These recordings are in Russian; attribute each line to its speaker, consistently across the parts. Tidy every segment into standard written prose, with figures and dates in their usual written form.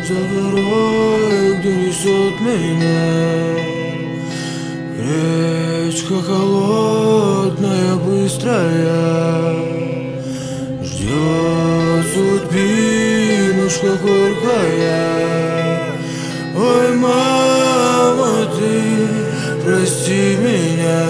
Speaker 1: за горой, где несет меня речка холодная, быстрая, ждет судьбинушка горькая. Ой, мама, ты прости меня.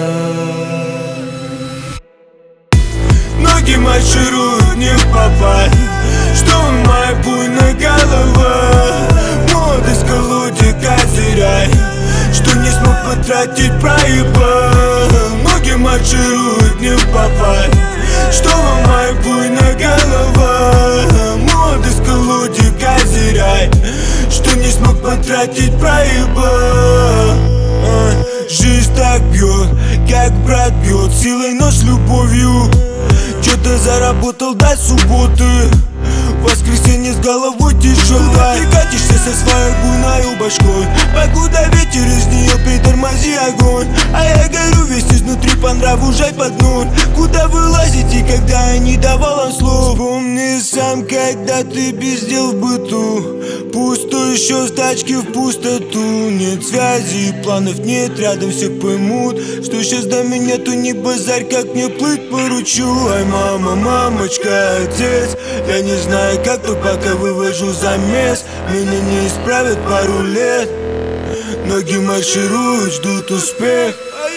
Speaker 1: Ноги маршируют не в попасть, что моя буйная голова. Молодость колоде козыряй, что не смог потратить, проебал. Ноги маршируют не в попасть, что моя буйная голова. Молодость колоде козыряй, что не смог потратить, проебал. Жизнь так бьет, как брат бьет, силой, но с любовью. Чё-то заработал до субботы, в воскресенье с головой тяжелая. Ты катишься со своей буйной башкой, покуда ветер из нее, притормози огонь. А я горю весь изнутри, по нраву жать под ноль. Куда вылазите, когда я не давал вам слов? Вспомни сам, когда ты без дел в быту, пустой еще с тачки в пустоту. Нет связи, планов нет, рядом все поймут, что сейчас до меня, то не базарь, как мне плыть поручу. Ай, мама, мамочка, отец, я не знаю, как, то пока вывожу замес. Меня не исправят пару лет, ноги маршируют, ждут успех.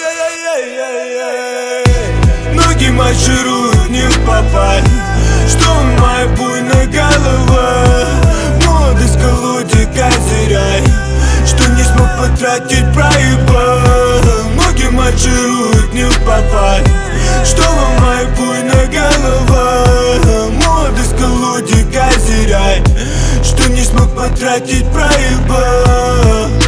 Speaker 1: Ноги маршируют не в попасть, что моя буйная голова. Молодость колоде козыряй, что не смог потратить, проебал. Ноги маршируют не в попасть, что моя буйная голова. Молодость колоде козыряй, что не смог потратить, проебал.